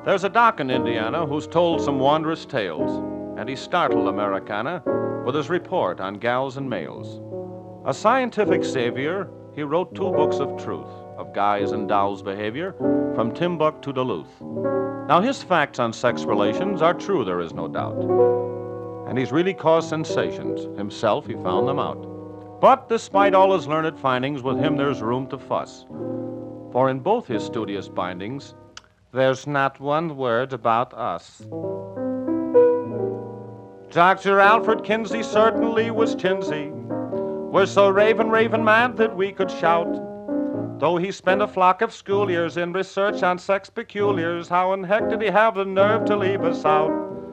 There's a doc in Indiana who's told some wondrous tales, and he startled Americana with his report on gals and males. A scientific savior, he wrote 2 books of truth of guys' and dolls' behavior from Timbuktu to Duluth. Now, his facts on sex relations are true, there is no doubt. And he's really caused sensations. Himself, he found them out. But despite all his learned findings, with him there's room to fuss. For in both his studious bindings, there's not one word about us. Dr. Alfred Kinsey certainly was chinsey. We're so raving mad that we could shout. Though he spent a flock of school years in research on sex peculiars, how in heck did he have the nerve to leave us out?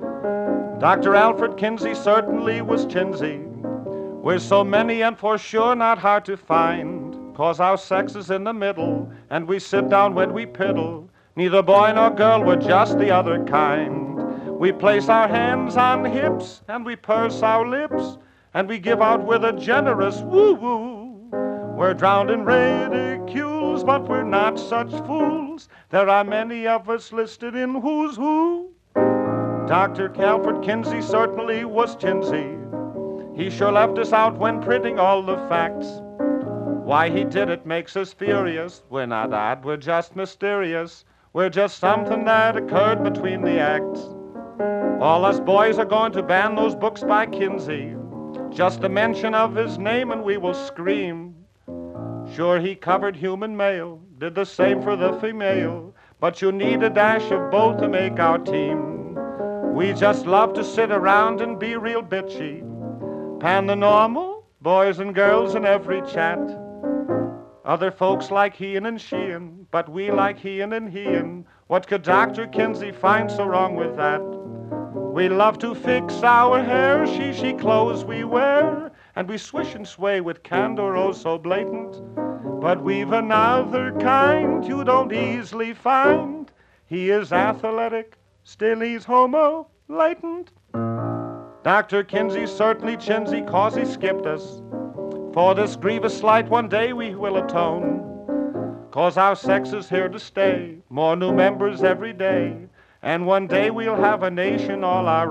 Dr. Alfred Kinsey certainly was chinsey. We're so many and for sure not hard to find, 'cause our sex is in the middle, and we sit down when we piddle. Neither boy nor girl, we're just the other kind. We place our hands on hips, and we purse our lips, and we give out with a generous woo-woo. We're drowned in ridicules, but we're not such fools. There are many of us listed in Who's Who. Dr. Alfred Kinsey certainly was chinsey. He sure left us out when printing all the facts. Why he did it makes us furious. We're not odd, we're just mysterious. We're just something that occurred between the acts. All us boys are going to ban those books by Kinsey. Just a mention of his name and we will scream. Sure, he covered human male, did the same for the female, but you need a dash of both to make our team. We just love to sit around and be real bitchy. Pan the normal, boys and girls in every chat. Other folks like he'n and she'n, but we like he'n and he'n. What could Dr. Kinsey find so wrong with that? We love to fix our hair, she clothes we wear, and we swish and sway with candor oh so blatant. But we've another kind you don't easily find. He is athletic, still he's homo latent. Dr. Kinsey certainly chinsey 'cause he skipped us. For this grievous slight one day we will atone, 'cause our sex is here to stay, more new members every day, and one day we'll have a nation all our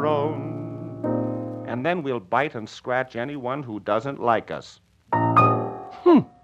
own. And then we'll bite and scratch anyone who doesn't like us.